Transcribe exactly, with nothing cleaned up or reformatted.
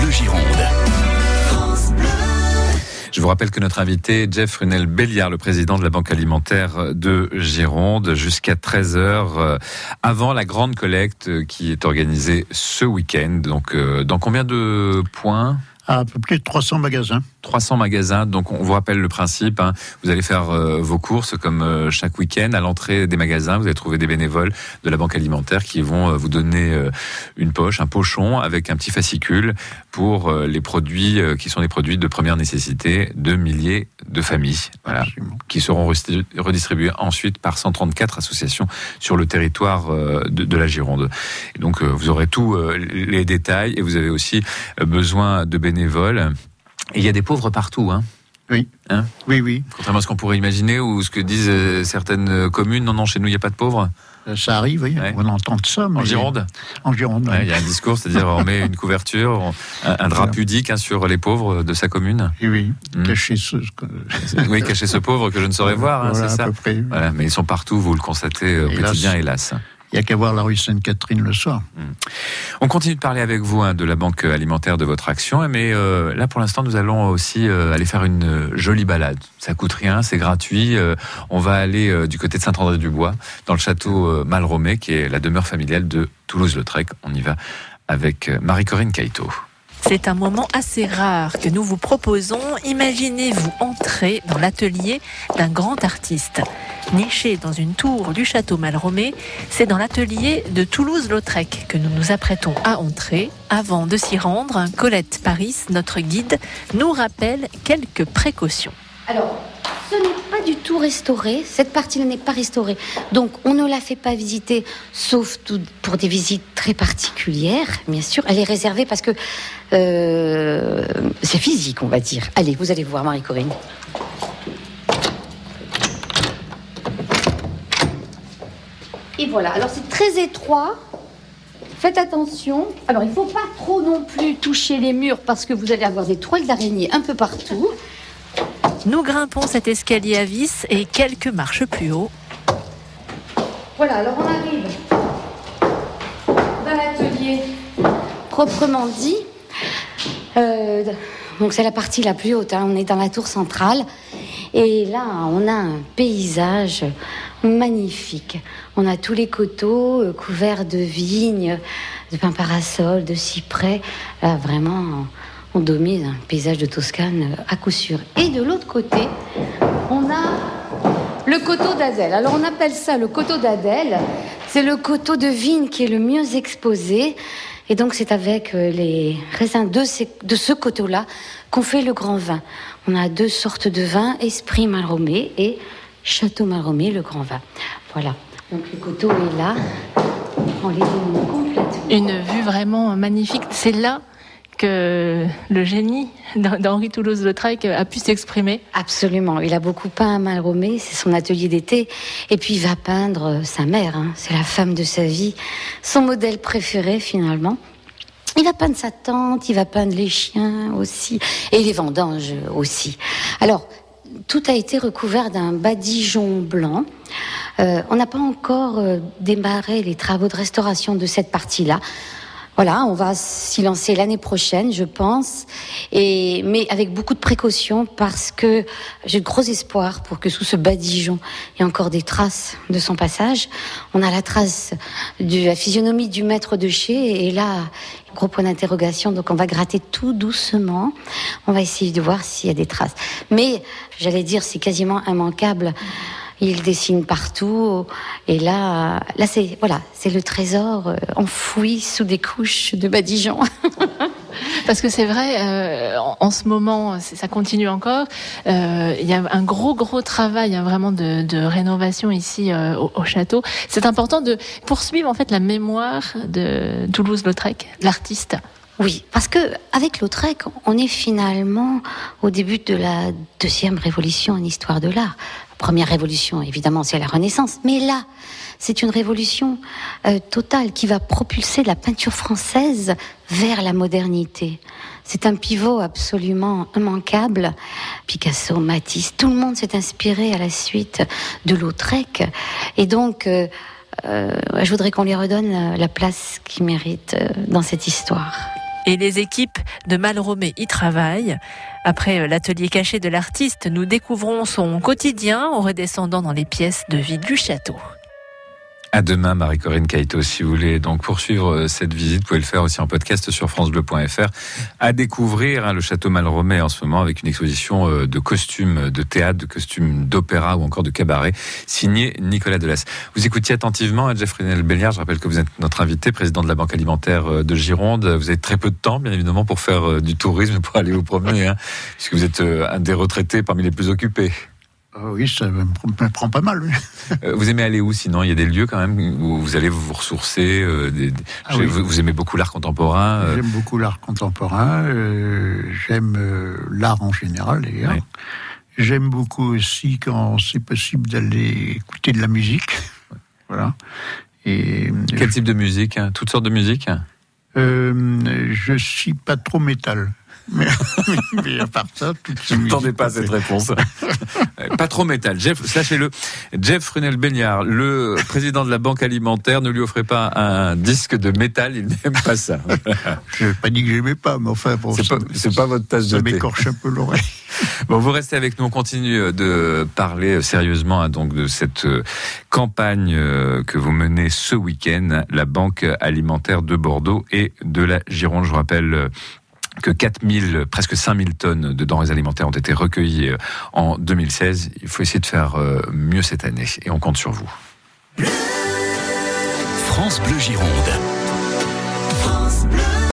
Bleu Gironde. Je vous rappelle que notre invité, Jeff Runel-Belliard, le président de la Banque alimentaire de Gironde, jusqu'à treize heures, avant la grande collecte qui est organisée ce week-end. Donc, dans combien de points ? À peu près trois cents magasins. trois cents magasins, donc on vous rappelle le principe, hein. Vous allez faire euh, vos courses comme euh, chaque week-end. À l'entrée des magasins, vous allez trouver des bénévoles de la Banque alimentaire qui vont euh, vous donner euh, une poche, un pochon avec un petit fascicule pour euh, les produits euh, qui sont des produits de première nécessité de milliers de familles, voilà, qui seront redistribués ensuite par cent trente-quatre associations sur le territoire euh, de, de la Gironde. Et donc euh, vous aurez tous euh, les détails et vous avez aussi euh, besoin de bénévoles. Et il y a des pauvres partout, hein. Oui. Hein oui, oui. Contrairement à ce qu'on pourrait imaginer ou ce que disent euh, certaines communes, non, non, chez nous, il n'y a pas de pauvres. Ça arrive, oui. Ouais. On entend ça. En Gironde. En Gironde, oui. Ouais, il y a un discours, c'est-à-dire on met une couverture, on, un, un drap pudique hein, sur les pauvres de sa commune. Et oui, mmh. cacher ce... oui, cacher ce pauvre que je ne saurais voir, hein, voilà, c'est ça. À peu près, oui. Voilà, mais ils sont partout, vous le constatez au hélas. quotidien, hélas. Il n'y a qu'à voir la rue Sainte-Catherine le soir. Mmh. On continue de parler avec vous hein, de la Banque alimentaire, de votre action, mais euh, là pour l'instant nous allons aussi euh, aller faire une euh, jolie balade. Ça coûte rien, c'est gratuit. Euh, on va aller euh, du côté de Saint-André-du-Bois, dans le château euh, Malromé, qui est la demeure familiale de Toulouse-Lautrec. On y va avec euh, Marie-Corinne Caïto. C'est un moment assez rare que nous vous proposons. Imaginez-vous entrer dans l'atelier d'un grand artiste. Niché dans une tour du château Malromé, c'est dans l'atelier de Toulouse-Lautrec que nous nous apprêtons à entrer. Avant de s'y rendre, Colette Paris, notre guide, nous rappelle quelques précautions. Alors, ce n'est pas du tout restauré, cette partie-là n'est pas restaurée. Donc, on ne la fait pas visiter, sauf tout pour des visites très particulières, bien sûr. Elle est réservée parce que euh, c'est physique, on va dire. Allez, vous allez voir, Marie-Corinne. Et voilà, alors c'est très étroit. Faites attention. Alors, il ne faut pas trop non plus toucher les murs parce que vous allez avoir des toiles d'araignée un peu partout. Nous grimpons cet escalier à vis et quelques marches plus haut. Voilà, alors on arrive dans l'atelier proprement dit. Euh, donc c'est la partie la plus haute, hein. On est dans la tour centrale. Et là, on a un paysage magnifique. On a tous les coteaux euh, couverts de vignes, de pins parasols, de cyprès. Là, vraiment... on domine un paysage de Toscane à coup sûr. Et de l'autre côté, on a le coteau d'Adèle. Alors on appelle ça le coteau d'Adèle. C'est le coteau de vigne qui est le mieux exposé. Et donc c'est avec les raisins de, ces, de ce coteau-là qu'on fait le grand vin. On a deux sortes de vins, Esprit Malromé et Château Malromé, le grand vin. Voilà. Donc le coteau est là. On les domine complètement. Une vue vraiment magnifique. C'est là que le génie d'Henri Toulouse-Lautrec a pu s'exprimer. Absolument, il a beaucoup peint à Malromé, c'est son atelier d'été, et puis il va peindre sa mère, hein. C'est la femme de sa vie, son modèle préféré finalement. Il va peindre sa tante, il va peindre les chiens aussi, et les vendanges aussi. Alors, tout a été recouvert d'un badigeon blanc. Euh, on n'a pas encore euh, démarré les travaux de restauration de cette partie-là. Voilà, on va s'y lancer l'année prochaine, je pense, et, mais avec beaucoup de précautions parce que j'ai de gros espoir pour que sous ce badigeon, il y ait encore des traces de son passage. On a la trace de la physionomie du maître de chez, et là, gros point d'interrogation, donc on va gratter tout doucement. On va essayer de voir s'il y a des traces. Mais, j'allais dire, c'est quasiment immanquable. Il dessine partout, et là, là c'est voilà, c'est le trésor enfoui sous des couches de badigeon. Parce que c'est vrai, euh, en, en ce moment, ça continue encore. Euh, il y a un gros gros travail, hein, vraiment de, de rénovation ici euh, au, au château. C'est important de poursuivre en fait la mémoire de Toulouse-Lautrec, l'artiste. Oui, parce que avec Lautrec, on est finalement au début de la deuxième révolution en histoire de l'art. Première révolution, évidemment, c'est la Renaissance, mais là, c'est une révolution euh, totale qui va propulser la peinture française vers la modernité. C'est un pivot absolument immanquable. Picasso, Matisse, tout le monde s'est inspiré à la suite de Lautrec, et donc euh, euh, je voudrais qu'on lui redonne la place qu'il mérite euh, dans cette histoire. Et les équipes de Malromé y travaillent. Après l'atelier caché de l'artiste, nous découvrons son quotidien en redescendant dans les pièces de vie du château. À demain, Marie-Corinne Caïto, si vous voulez donc poursuivre cette visite, vous pouvez le faire aussi en podcast sur francebleu point f r. À découvrir hein, le château Malromé en ce moment avec une exposition de costumes de théâtre, de costumes d'opéra ou encore de cabaret, signé Nicolas Delas. Vous écoutiez attentivement Jeff Fresnel-Belliard. Je rappelle que vous êtes notre invité, président de la Banque Alimentaire de Gironde. Vous avez très peu de temps, bien évidemment, pour faire du tourisme, pour aller vous promener, hein, puisque vous êtes un des retraités parmi les plus occupés. Oh oui, ça me prend pas mal. Oui. Vous aimez aller où sinon ? Il y a des lieux quand même où vous allez vous ressourcer. Euh, des, des... Ah oui. vous, vous aimez beaucoup l'art contemporain euh... J'aime beaucoup l'art contemporain. Euh, j'aime euh, l'art en général d'ailleurs. Oui. J'aime beaucoup aussi quand c'est possible d'aller écouter de la musique. Voilà. Et quel je... type de musique ? Hein ? Toutes sortes de musique ? euh, Je suis pas trop métal. Mais, mais à part ça, tout je ne m'attendais pas à cette réponse. Pas trop métal. Jeff, sachez-le, Jeff Fresnel-Belliard, le président de la Banque Alimentaire, ne lui offrait pas un disque de métal, il n'aime pas ça. Je n'ai pas dit que j'aimais pas, mais enfin, bon, c'est, ça, pas, c'est pas votre tasse de thé. Ça m'écorche un peu l'oreille. Bon, vous restez avec nous, on continue de parler sérieusement hein, donc de cette campagne que vous menez ce week-end, la Banque Alimentaire de Bordeaux et de la Gironde. Je vous rappelle que quatre mille, presque cinq mille tonnes de denrées alimentaires ont été recueillies en deux mille seize. Il faut essayer de faire mieux cette année et on compte sur vous. France Bleu Gironde. France Bleu.